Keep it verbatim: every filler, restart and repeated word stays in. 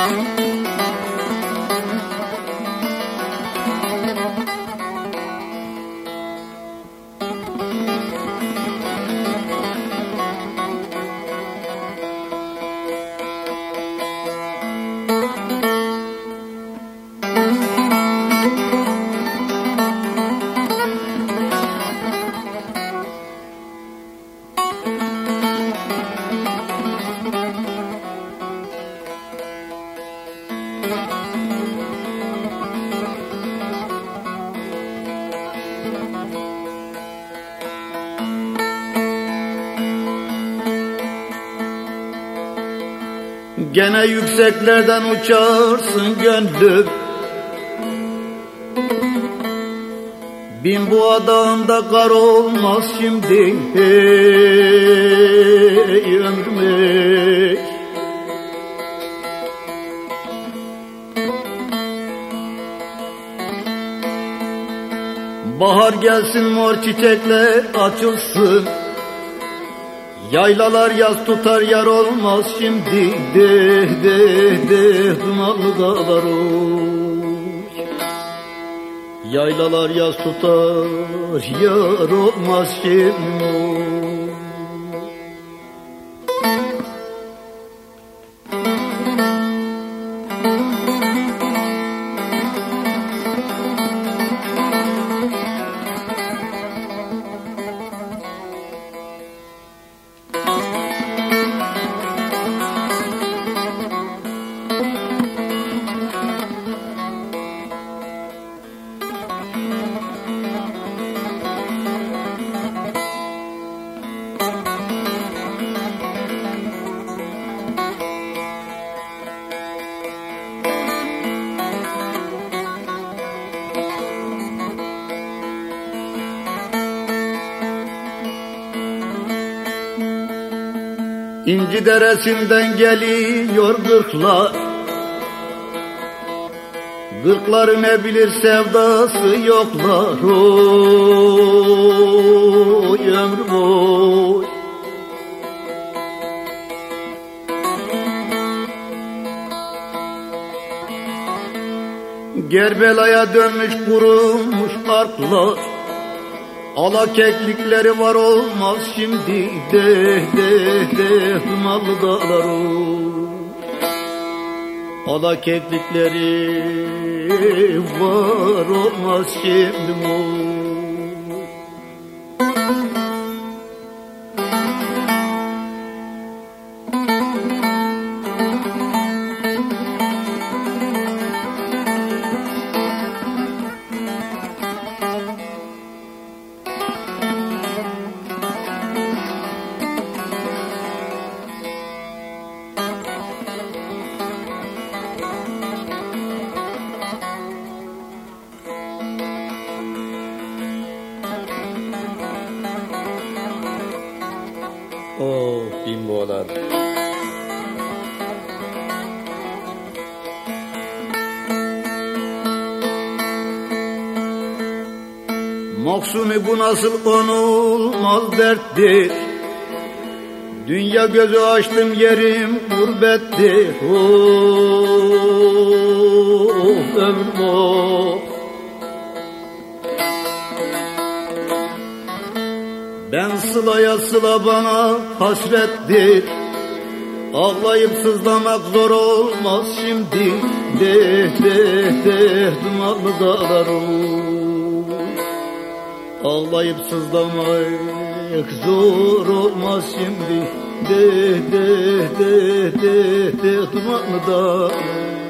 Gene yükseklerden uçarsın gönlüm, bin boğa dağında kar olmaz şimdi ey ömrüm ey. Bahar gelsin, mor çiçekler açılsın, yaylalar yaz tutar, yar olmaz şimdi de de de dumanlı dağlar oy. Yaylalar yaz tutar, yar olmaz şimdi oy. İnci deresinden geliyor gırklar, gırkları ne bilir sevdası yoklar oy ömrüm oy. Gerbelaya dönmüş kurumuş arklar, ala keklikleri var olmaz şimdi de de de dumanlı dağlar oy. Ala keklikleri var olmaz şimdi oy. Oh bimbolar. Maksumi bu nasıl konulmaz derttir, dünya gözü açtım yerim gurbettir oh ömrüm oh. Ben sılaya sıla bana hasrettir, ağlayıp sızlamak zor olmaz şimdi de de de dumanlı dağlar oy. Ağlayıp sızlamak zor olmaz şimdi de de de de de dumanlı dağlar.